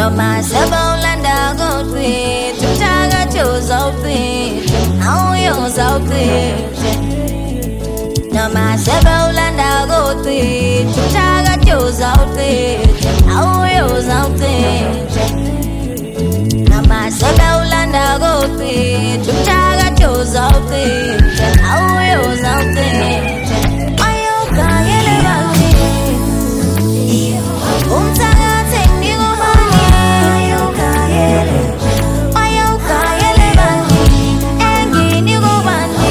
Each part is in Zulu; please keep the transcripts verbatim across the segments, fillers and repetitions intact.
Noma sebolanda go tweet, chaga chose out tweet, now yours out tweet. Noma sebolanda go tweet, chaga chose out tweet, now yours out tweet. Noma sebolanda go tweet, chaga chose out tweet, now yours out tweet. Ayoka yele bani, umtaga tekni go bani. Ayoka yele, ayoka yele bani, engini go bani.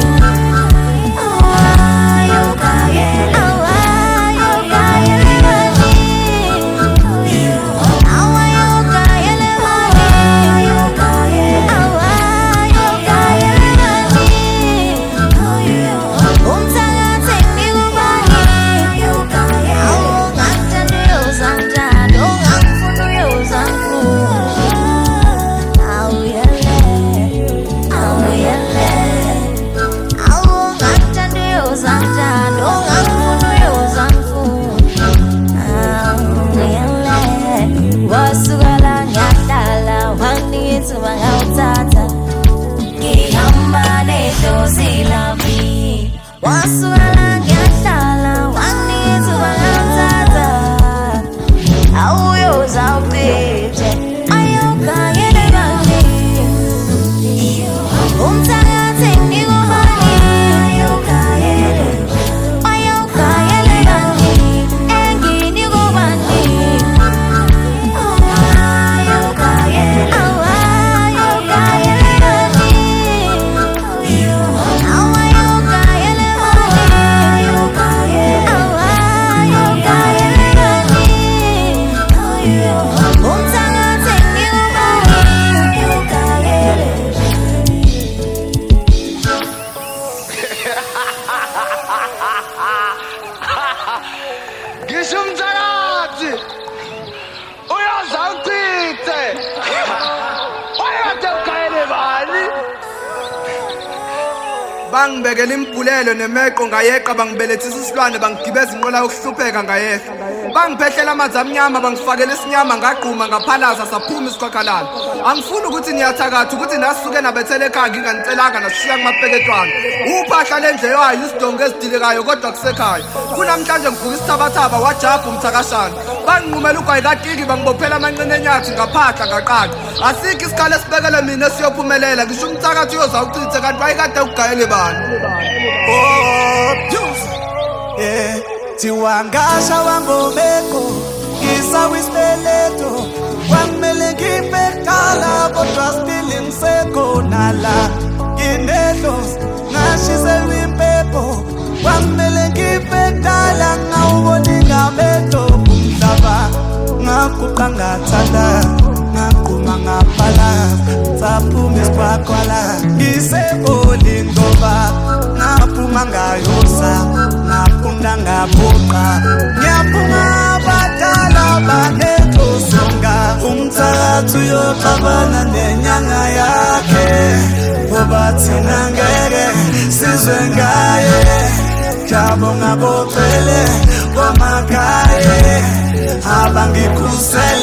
Ayoka yele, ayoka yele bani. Ayoka yele bani, ayoka yele, ayoka yele bani. Umtaga tekni go bani. Ayoka yele, ngantando yozanjando, ngangfunu yozangu. Awu yele, awu yele, awu ngantando yozanjando, ngangfunu yozangu. Awu yele, wasugala nyatala, wangithi wangawuthatha. Ngihamba nedosi lami, wasugala nyatala, wangithi wangawuthatha. Awu yozawuphethe, ayoka yele bani. Umtaga tekni go bani. Ayoka yele, ayoka yele bani, engini go bani. Ayoka yele, ayoka yele bani. Ayoka yele bani, ayoka yele, ayoka yele bani. Umtaga tekni go bani. Ayoka yele. Ngisho umthakathi uyazawuchithe oyade ugayele bani bangibekela impulelo nemeqo ngayeqa bangibelethisa isilwane bangigibeza inqola yokuhlupheka ngayehla bangiphehlela amanzi amnyama bangifakela isinyama ngaqhuma ngaphalaza saphuma isikhokhalala angifuni ukuthi niyathakatha ukuthi nasuke nabethele ekhaya nginganicelanga nasishiya kumapeketwana uphahla lendle yayo isidongo ezidilekayo kodwa kusekhaya kunamhlanje ngivuka isithabathaba wajabha umthakashana banginqumela ugwayi katiki bangibophela amanqine enyathi ngaphahla ngaqaqa asikho isikhala esibekele mina esiyophumelela ngisho umthakathi uyozawuchithe kanti wayekade ugayele bani Oh, juice. Yeah, tiwangasha wangomeko, kisa wisbeleto, wangmele ngibekala, kodwa still inseko nala. Inedlos, nashise wimpepo, wangmele ngibekala, ngawuboni ngameto, kumhlaba, ngakuqa ngathanda, ngaqhuma ngaphala, saphuma isikhwakhwala, ngiseboli ngoba, ngaphuma ngayosa, ngafunda ngaphuqa, ngiyaphuma abadala banethosonga, umthakathi uyoxabana nenyanga yakhe, ngoba thina ngeke sizwe ngaye, jabo ngabocele kwamakhaya, abangikhusela